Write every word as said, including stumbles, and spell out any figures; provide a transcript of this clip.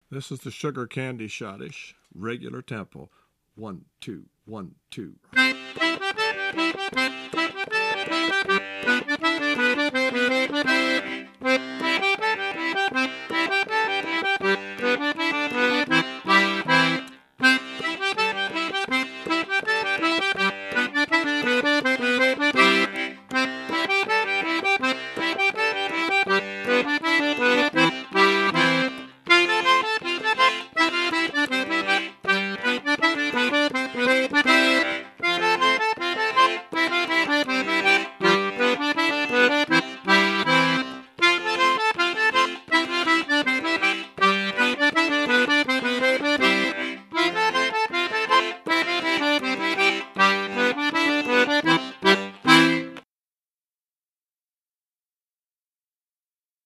This is the Sugar Candy Schottische, regular tempo. One, two, one, two.